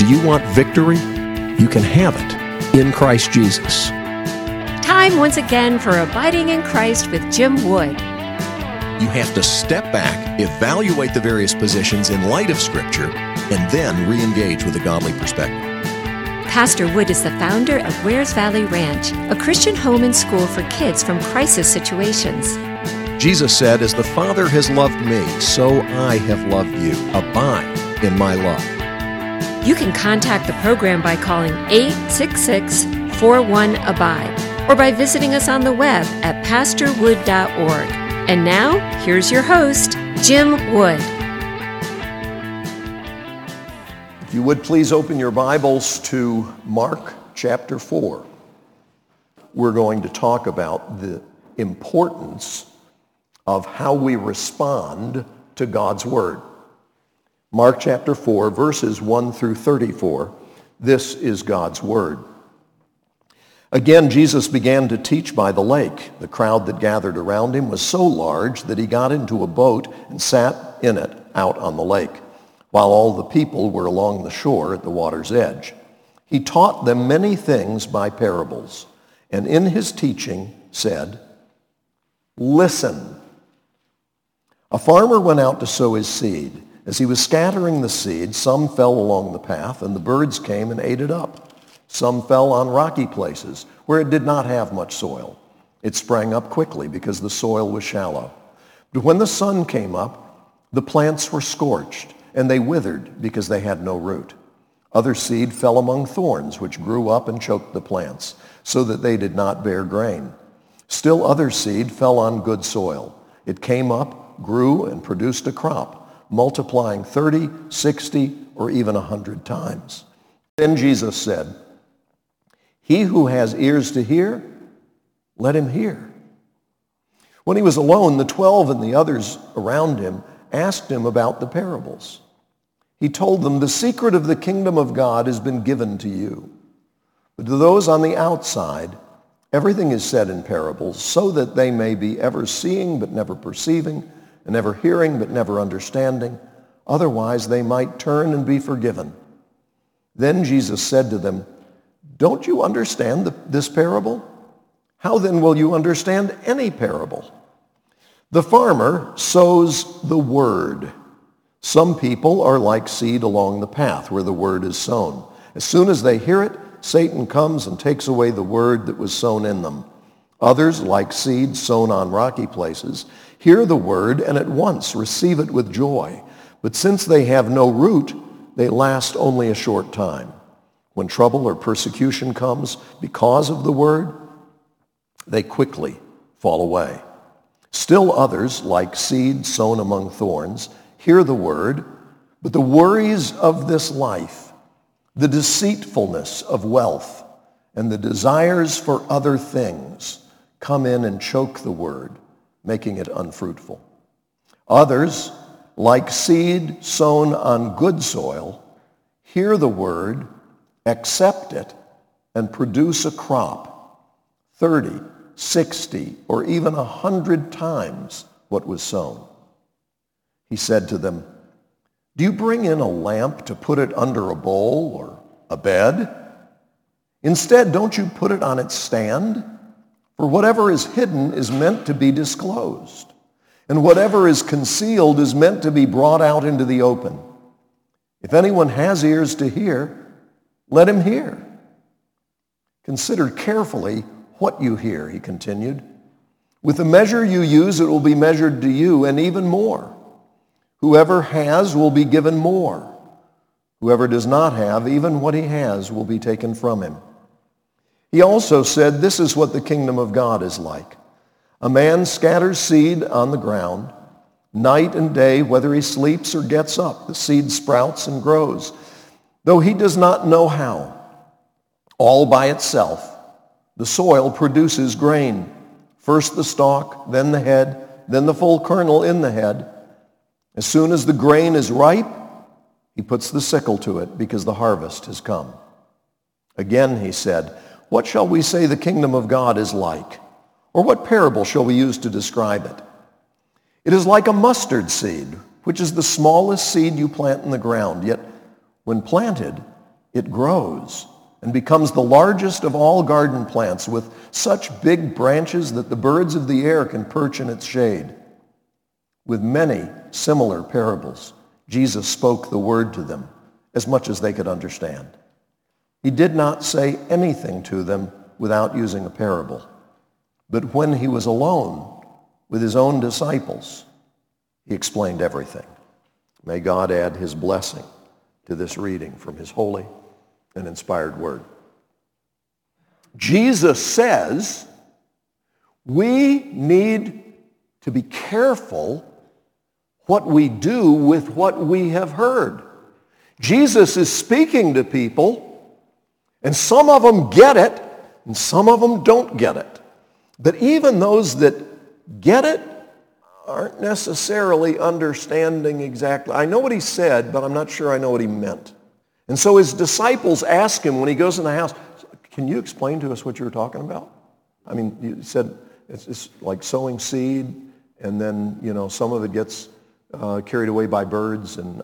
Do you want victory? You can have it in Christ Jesus. Time once again for Abiding in Christ with Jim Wood. You have to step back, evaluate the various positions in light of Scripture, and then re-engage with a godly perspective. Pastor Wood is the founder of Wares Valley Ranch, a Christian home and school for kids from crisis situations. Jesus said, "As the Father has loved me, so I have loved you. Abide in my love." You can contact the program by calling 866-41-ABIDE or by visiting us on the web at pastorwood.org. And now, here's your host, Jim Wood. If you would please open your Bibles to Mark chapter 4. We're going to talk about the importance of how we respond to God's Word. Mark chapter 4, verses 1 through 34. This is God's Word. Again, Jesus began to teach by the lake. The crowd that gathered around him was so large that he got into a boat and sat in it out on the lake, while all the people were along the shore at the water's edge. He taught them many things by parables, and in his teaching said, "Listen. A farmer went out to sow his seed. As he was scattering the seed, some fell along the path, and the birds came and ate it up. Some fell on rocky places where it did not have much soil. It sprang up quickly because the soil was shallow. But when the sun came up, the plants were scorched, and they withered because they had no root. Other seed fell among thorns, which grew up and choked the plants, so that they did not bear grain. Still other seed fell on good soil. It came up, grew, and produced a crop, multiplying 30, 60, or even 100 times. Then Jesus said, 'He who has ears to hear, let him hear.' When he was alone, the 12 and the others around him asked him about the parables. He told them, 'The secret of the kingdom of God has been given to you. But to those on the outside, everything is said in parables, so that they may be ever seeing but never perceiving, and ever hearing but never understanding. Otherwise they might turn and be forgiven.' Then Jesus said to them, 'Don't you understand this parable? How then will you understand any parable? The farmer sows the word. Some people are like seed along the path where the word is sown. As soon as they hear it, Satan comes and takes away the word that was sown in them. Others, like seed sown on rocky places, hear the word and at once receive it with joy. But since they have no root, they last only a short time. When trouble or persecution comes because of the word, they quickly fall away. Still others, like seed sown among thorns, hear the word, but the worries of this life, the deceitfulness of wealth, and the desires for other things come in and choke the word, making it unfruitful. Others, like seed sown on good soil, hear the word, accept it, and produce a crop, 30, 60, or even 100 times what was sown." He said to them, "Do you bring in a lamp to put it under a bowl or a bed? Instead, don't you put it on its stand? For whatever is hidden is meant to be disclosed, and whatever is concealed is meant to be brought out into the open. If anyone has ears to hear, let him hear. Consider carefully what you hear," he continued. "With the measure you use, it will be measured to you, and even more. Whoever has will be given more. Whoever does not have, even what he has will be taken from him." He also said, "This is what the kingdom of God is like. A man scatters seed on the ground. Night and day, whether he sleeps or gets up, the seed sprouts and grows, though he does not know how. All by itself, the soil produces grain. First the stalk, then the head, then the full kernel in the head. As soon as the grain is ripe, he puts the sickle to it because the harvest has come." Again he said, "What shall we say the kingdom of God is like? Or what parable shall we use to describe it? It is like a mustard seed, which is the smallest seed you plant in the ground. Yet when planted, it grows and becomes the largest of all garden plants with such big branches that the birds of the air can perch in its shade. With many similar parables, Jesus spoke the word to them as much as they could understand. He did not say anything to them without using a parable. But when he was alone with his own disciples, he explained everything. May God add his blessing to this reading from his holy and inspired word. Jesus says we need to be careful what we do with what we have heard. Jesus is speaking to people, and some of them get it, and some of them don't get it. But even those that get it aren't necessarily understanding exactly. I know what he said, but I'm not sure I know what he meant. And so his disciples ask him when he goes in the house, can you explain to us what you were talking about? I mean, you said it's like sowing seed, and then, some of it gets carried away by birds. And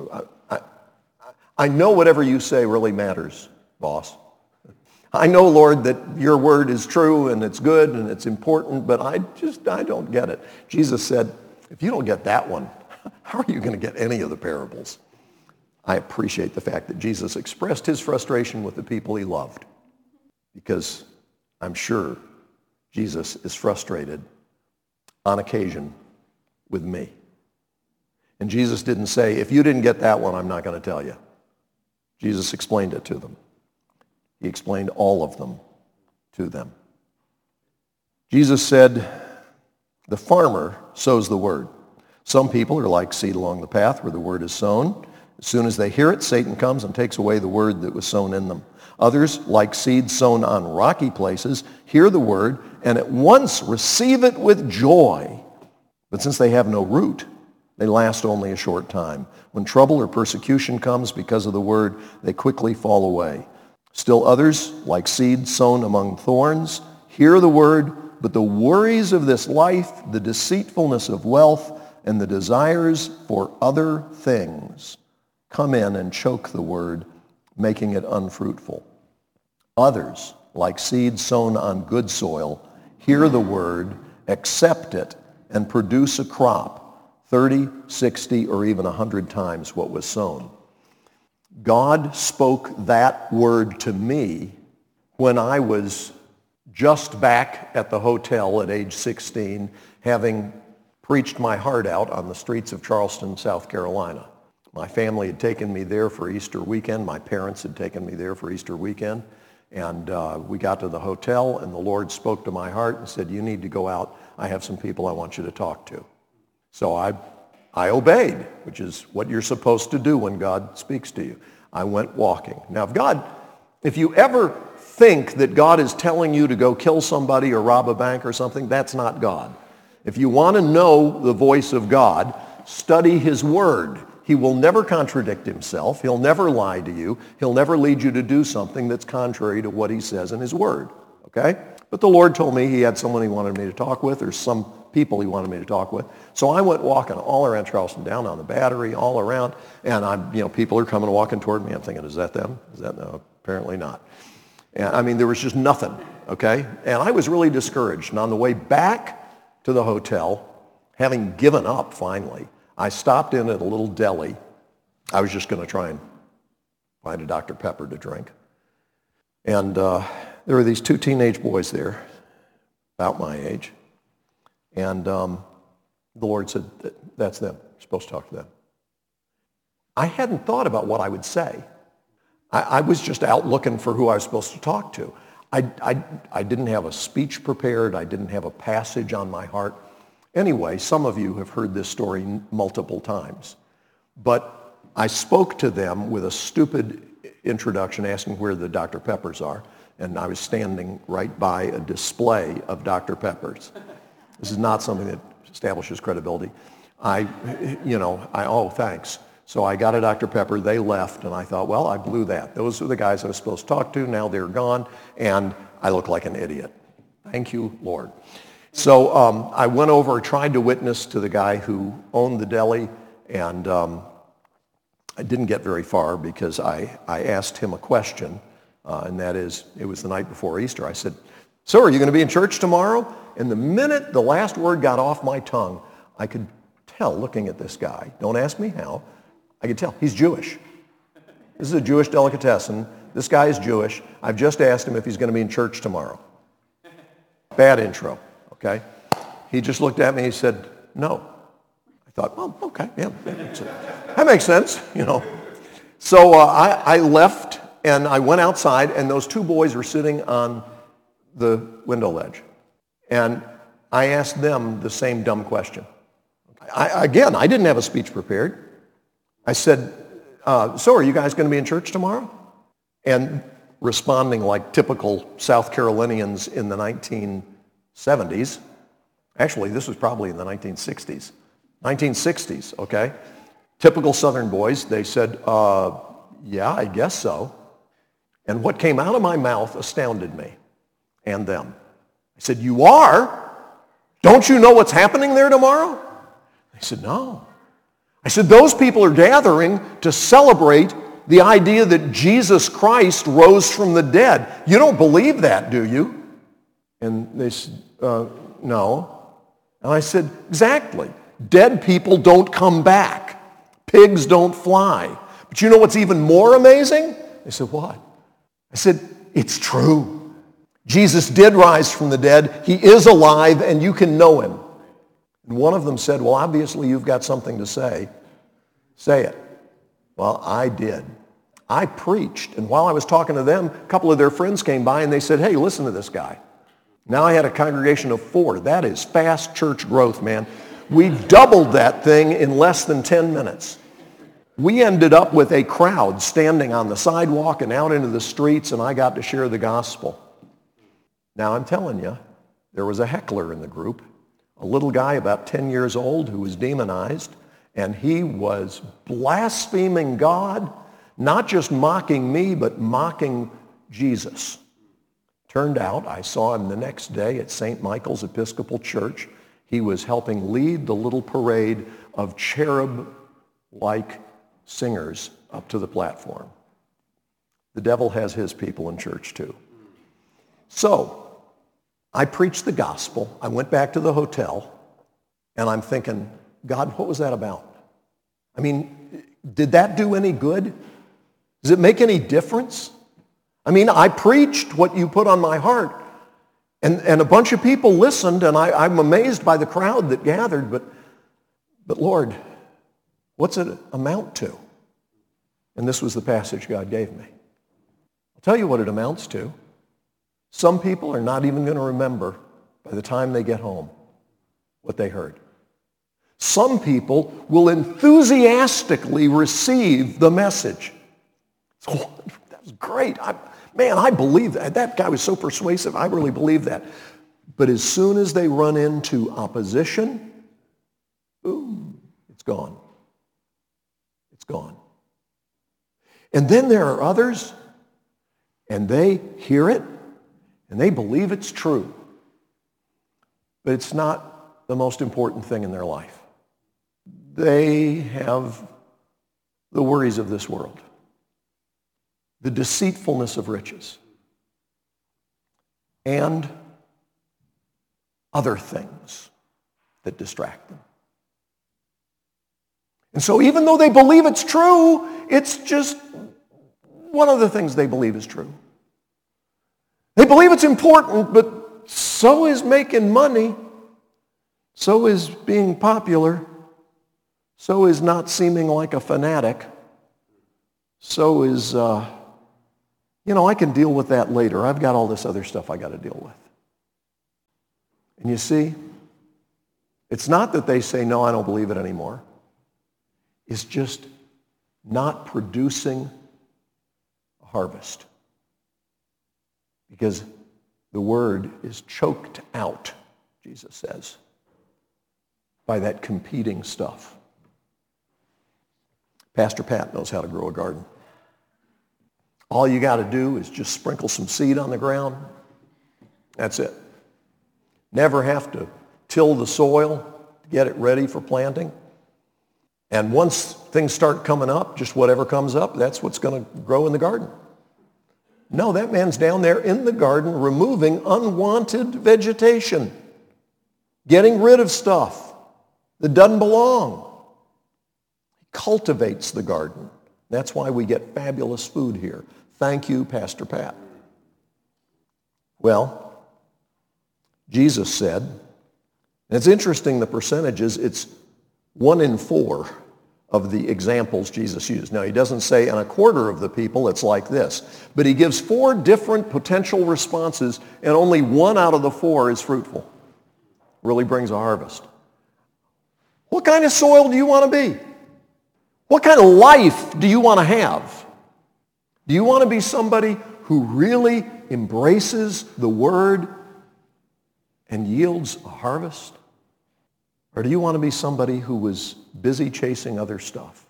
I know whatever you say really matters, boss. I know, Lord, that your word is true and it's good and it's important, but I don't get it. Jesus said, if you don't get that one, how are you going to get any of the parables? I appreciate the fact that Jesus expressed his frustration with the people he loved, because I'm sure Jesus is frustrated on occasion with me. And Jesus didn't say, if you didn't get that one, I'm not going to tell you. Jesus explained it to them. He explained all of them to them. Jesus said, the farmer sows the word. Some people are like seed along the path where the word is sown. As soon as they hear it, Satan comes and takes away the word that was sown in them. Others, like seed sown on rocky places, hear the word and at once receive it with joy. But since they have no root, they last only a short time. When trouble or persecution comes because of the word, they quickly fall away. Still others, like seed sown among thorns, hear the word, but the worries of this life, the deceitfulness of wealth, and the desires for other things come in and choke the word, making it unfruitful. Others, like seed sown on good soil, hear the word, accept it, and produce a crop, 30, 60, or even 100 times what was sown. God spoke that word to me when I was just back at the hotel at age 16, having preached my heart out on the streets of Charleston, South Carolina. My family had taken me there for Easter weekend. My parents had taken me there for Easter weekend. And we got to the hotel, and the Lord spoke to my heart and said, you need to go out. I have some people I want you to talk to. So I obeyed, which is what you're supposed to do when God speaks to you. I went walking. Now, if you ever think that God is telling you to go kill somebody or rob a bank or something, that's not God. If you want to know the voice of God, study his word. He will never contradict himself. He'll never lie to you. He'll never lead you to do something that's contrary to what he says in his word. Okay? But the Lord told me he had someone he wanted me to talk with, or some people he wanted me to talk with. So I went walking all around Charleston, down on the Battery, all around, and people are coming walking toward me. I'm thinking, is that them? No, apparently not. And there was just nothing, okay? And I was really discouraged. And on the way back to the hotel, having given up finally, I stopped in at a little deli. I was just going to try and find a Dr. Pepper to drink. And there were these two teenage boys there, about my age. And the Lord said, that's them. You're supposed to talk to them. I hadn't thought about what I would say. I was just out looking for who I was supposed to talk to. I didn't have a speech prepared. I didn't have a passage on my heart. Anyway, some of you have heard this story multiple times. But I spoke to them with a stupid introduction asking where the Dr. Peppers are. And I was standing right by a display of Dr. Peppers. This is not something that establishes credibility. Oh, thanks. So I got a Dr. Pepper. They left, and I thought, well, I blew that. Those are the guys I was supposed to talk to. Now they're gone, and I look like an idiot. Thank you, Lord. So I went over, tried to witness to the guy who owned the deli, and I didn't get very far because I asked him a question, and that is, it was the night before Easter. I said, "So are you going to be in church tomorrow?" And the minute the last word got off my tongue, I could tell, looking at this guy, don't ask me how, I could tell he's Jewish. This is a Jewish delicatessen. This guy is Jewish. I've just asked him if he's going to be in church tomorrow. Bad intro, okay? He just looked at me and he said, "No." I thought, well, okay, yeah, that makes sense, you know. So I left and I went outside, and those two boys were sitting on the window ledge. And I asked them the same dumb question. I didn't have a speech prepared. I said, "So are you guys going to be in church tomorrow?" And responding like typical South Carolinians in the 1970s, actually this was probably in the 1960s, okay? Typical Southern boys, they said, "Yeah, I guess so." And what came out of my mouth astounded me and them. I said, "You are? Don't you know what's happening there tomorrow?" They said, "No." I said, "Those people are gathering to celebrate the idea that Jesus Christ rose from the dead. You don't believe that, do you?" And they said, "No." And I said, "Exactly. Dead people don't come back. Pigs don't fly. But you know what's even more amazing?" They said, "What?" I said, "It's true. Jesus did rise from the dead. He is alive, and you can know him." And one of them said, "Well, obviously you've got something to say. Say it." Well, I did. I preached, and while I was talking to them, a couple of their friends came by and they said, "Hey, listen to this guy." Now I had a congregation of 4. That is fast church growth, man. We doubled that thing in less than 10 minutes. We ended up with a crowd standing on the sidewalk and out into the streets, and I got to share the gospel. Now I'm telling you, there was a heckler in the group, a little guy about 10 years old who was demonized, and he was blaspheming God, not just mocking me, but mocking Jesus. Turned out, I saw him the next day at St. Michael's Episcopal Church. He was helping lead the little parade of cherub-like singers up to the platform. The devil has his people in church too. So, I preached the gospel. I went back to the hotel, and I'm thinking, God, what was that about? I mean, did that do any good? Does it make any difference? I mean, I preached what you put on my heart, and a bunch of people listened, and I'm amazed by the crowd that gathered, but Lord, what's it amount to? And this was the passage God gave me. I'll tell you what it amounts to. Some people are not even going to remember by the time they get home what they heard. Some people will enthusiastically receive the message. Oh, that was great. I believe that. That guy was so persuasive. I really believe that. But as soon as they run into opposition, boom, it's gone. It's gone. And then there are others, and they hear it, and they believe it's true. But it's not the most important thing in their life. They have the worries of this world, the deceitfulness of riches, and other things that distract them. And so even though they believe it's true, it's just one of the things they believe is true. They believe it's important, but so is making money, so is being popular, so is not seeming like a fanatic, so is, I can deal with that later. I've got all this other stuff I got to deal with. And you see, it's not that they say, no, I don't believe it anymore. It's just not producing a harvest. Because the word is choked out, Jesus says, by that competing stuff. Pastor Pat knows how to grow a garden. All you got to do is just sprinkle some seed on the ground. That's it. Never have to till the soil to get it ready for planting. And once things start coming up, just whatever comes up, that's what's going to grow in the garden. No, that man's down there in the garden removing unwanted vegetation, getting rid of stuff that doesn't belong. He cultivates the garden. That's why we get fabulous food here. Thank you, Pastor Pat. Well, Jesus said, and it's interesting the percentages, it's 1 in 4 of the examples Jesus used. Now, he doesn't say in a quarter of the people it's like this, but he gives 4 different potential responses, and only 1 out of the 4 is fruitful. Really brings a harvest. What kind of soil do you want to be? What kind of life do you want to have? Do you want to be somebody who really embraces the Word and yields a harvest? Or do you want to be somebody who was busy chasing other stuff?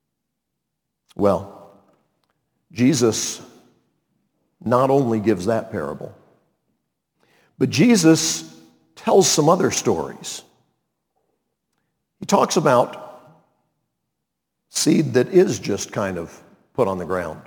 Well, Jesus not only gives that parable, but Jesus tells some other stories. He talks about seed that is just kind of put on the ground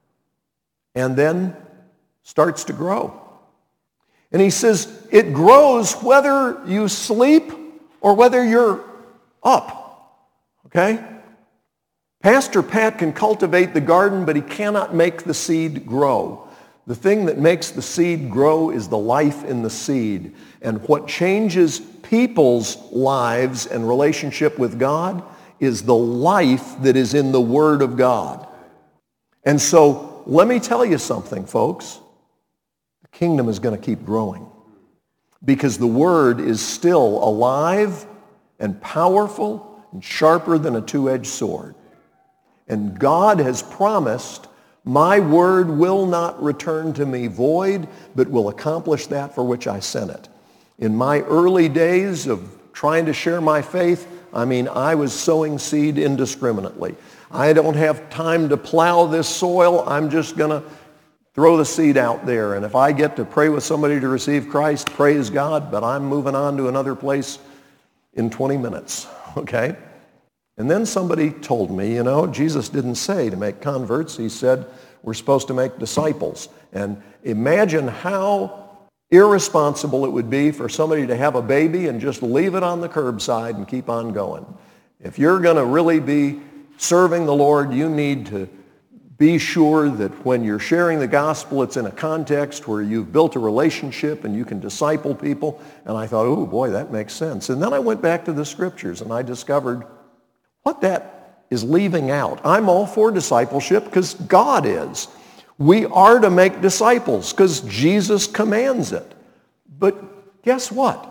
and then starts to grow. And he says, it grows whether you sleep or whether you're up, okay? Pastor Pat can cultivate the garden, but he cannot make the seed grow. The thing that makes the seed grow is the life in the seed. And what changes people's lives and relationship with God is the life that is in the Word of God. And so let me tell you something, folks. The kingdom is going to keep growing, because the Word is still alive and powerful and sharper than a two-edged sword. And God has promised, my Word will not return to me void, but will accomplish that for which I sent it. In my early days of trying to share my faith, I was sowing seed indiscriminately. I don't have time to plow this soil. I'm just going to throw the seed out there. And if I get to pray with somebody to receive Christ, praise God, but I'm moving on to another place in 20 minutes, okay? And then somebody told me, Jesus didn't say to make converts. He said we're supposed to make disciples. And imagine how irresponsible it would be for somebody to have a baby and just leave it on the curbside and keep on going. If you're going to really be serving the Lord, you need to be sure that when you're sharing the gospel, it's in a context where you've built a relationship and you can disciple people. And I thought, oh boy, that makes sense. And then I went back to the scriptures and I discovered what that is leaving out. I'm all for discipleship because God is. We are to make disciples because Jesus commands it. But guess what?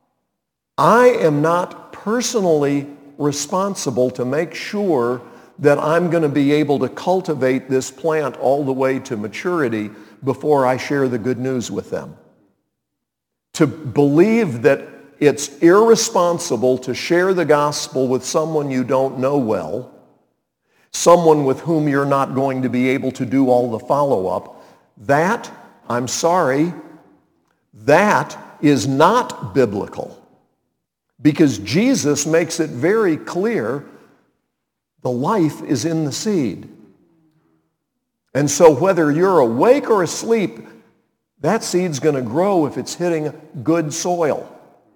I am not personally responsible to make sure that I'm going to be able to cultivate this plant all the way to maturity before I share the good news with them. To believe that it's irresponsible to share the gospel with someone you don't know well, someone with whom you're not going to be able to do all the follow-up, that, I'm sorry, that is not biblical. Because Jesus makes it very clear the life is in the seed. And so whether you're awake or asleep, that seed's going to grow if it's hitting good soil.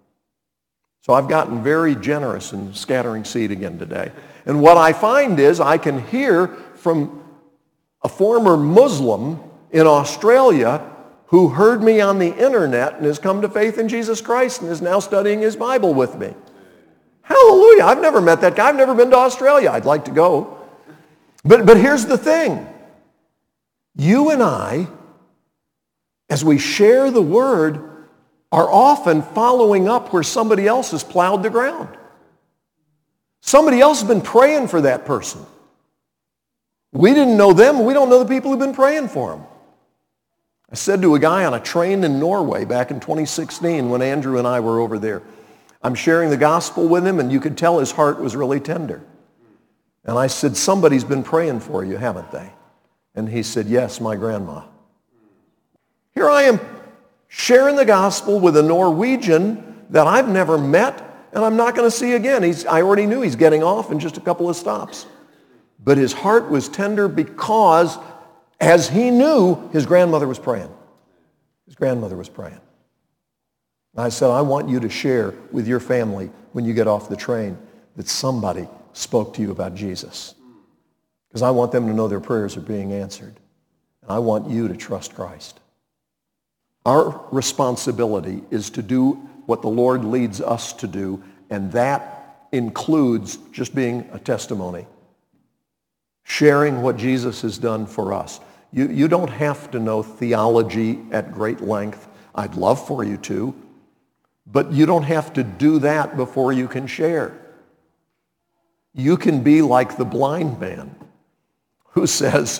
So I've gotten very generous in scattering seed again today. And what I find is I can hear from a former Muslim in Australia who heard me on the internet and has come to faith in Jesus Christ and is now studying his Bible with me. Hallelujah. I've never met that guy. I've never been to Australia. I'd like to go. But here's the thing. You and I, as we share the word, are often following up where somebody else has plowed the ground. Somebody else has been praying for that person. We didn't know them. We don't know the people who've been praying for them. I said to a guy on a train in Norway back in 2016 when Andrew and I were over there, I'm sharing the gospel with him, and you could tell his heart was really tender. And I said, somebody's been praying for you, haven't they? And he said, yes, my grandma. Here I am sharing the gospel with a Norwegian that I've never met, and I'm not going to see again. I already knew he's getting off in just a couple of stops. But his heart was tender because, as he knew, his grandmother was praying. His grandmother was praying. I said, I want you to share with your family when you get off the train that somebody spoke to you about Jesus. Because I want them to know their prayers are being answered. And I want you to trust Christ. Our responsibility is to do what the Lord leads us to do, and that includes just being a testimony. Sharing what Jesus has done for us. You don't have to know theology at great length. I'd love for you to. But you don't have to do that before you can share. You can be like the blind man who says,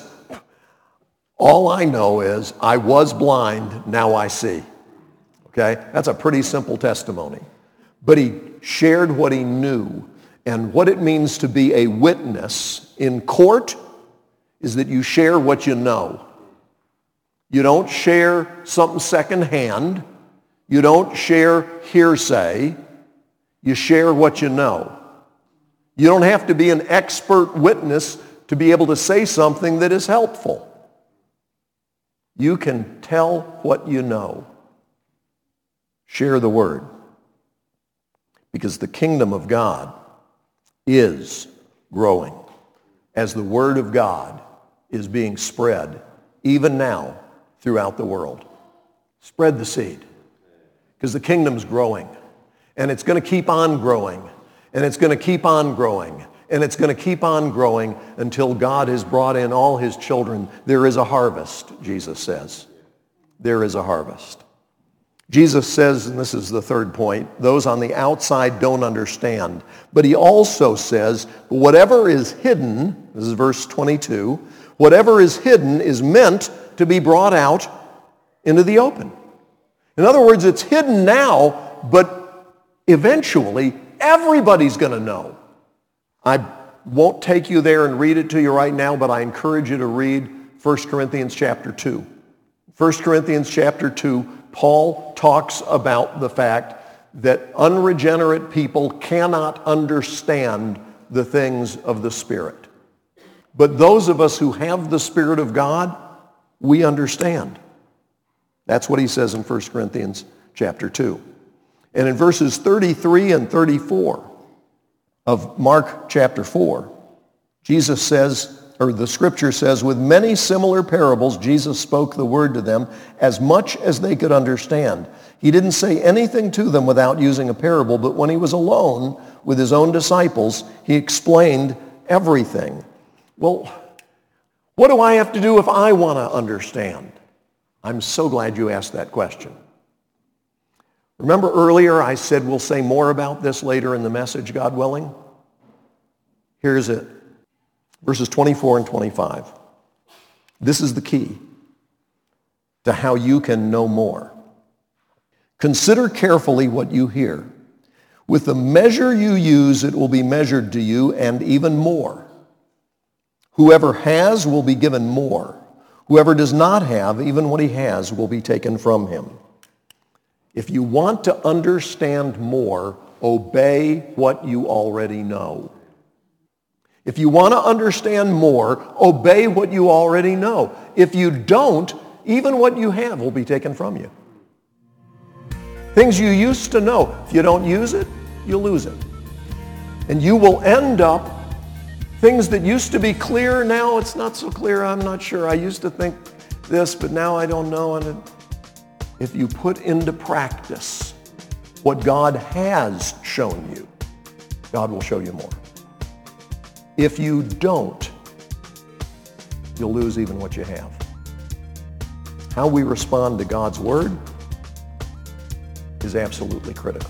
all I know is I was blind, now I see. Okay? That's a pretty simple testimony. But he shared what he knew. And what it means to be a witness in court is that you share what you know. You don't share something secondhand. You don't share hearsay. You share what you know. You don't have to be an expert witness to be able to say something that is helpful. You can tell what you know. Share the word. Because the kingdom of God is growing as the word of God is being spread, even now, throughout the world. Spread the seed. Because the kingdom's growing. And it's going to keep on growing. And it's going to keep on growing. And it's going to keep on growing until God has brought in all his children. There is a harvest, Jesus says. There is a harvest. Jesus says, and this is the third point, those on the outside don't understand. But he also says, whatever is hidden, this is verse 22, whatever is hidden is meant to be brought out into the open. In other words, it's hidden now, but eventually everybody's going to know. I won't take you there and read it to you right now, but I encourage you to read 1 Corinthians chapter 2. 1 Corinthians chapter 2, Paul talks about the fact that unregenerate people cannot understand the things of the Spirit. But those of us who have the Spirit of God, we understand. That's what he says in 1 Corinthians chapter 2. And in verses 33 and 34 of Mark chapter 4, Jesus says, or the scripture says, with many similar parables, Jesus spoke the word to them as much as they could understand. He didn't say anything to them without using a parable, but when he was alone with his own disciples, he explained everything. Well, what do I have to do if I want to understand? I'm so glad you asked that question. Remember earlier I said we'll say more about this later in the message, God willing? Here's it. Verses 24 and 25. This is the key to how you can know more. Consider carefully what you hear. With the measure you use, it will be measured to you, and even more. Whoever has will be given more. Whoever does not have, even what he has, will be taken from him. If you want to understand more, obey what you already know. If you want to understand more, obey what you already know. If you don't, even what you have will be taken from you. Things you used to know, if you don't use it, you'll lose it. And you will end up, things that used to be clear, now it's not so clear, I'm not sure. I used to think this, but now I don't know. And if you put into practice what God has shown you, God will show you more. If you don't, you'll lose even what you have. How we respond to God's word is absolutely critical.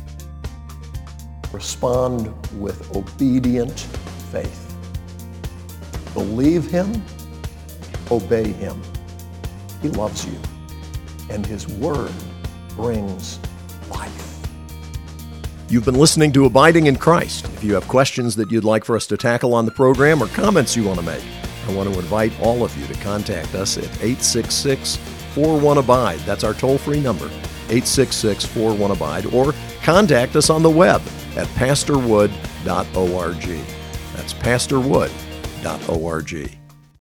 Respond with obedient faith. Believe him, obey him. He loves you, and his word brings life. You've been listening to Abiding in Christ. If you have questions that you'd like for us to tackle on the program or comments you want to make, I want to invite all of you to contact us at 866-41-ABIDE. That's our toll-free number, 866-41-ABIDE. Or contact us on the web at pastorwood.org. That's pastorwood.org.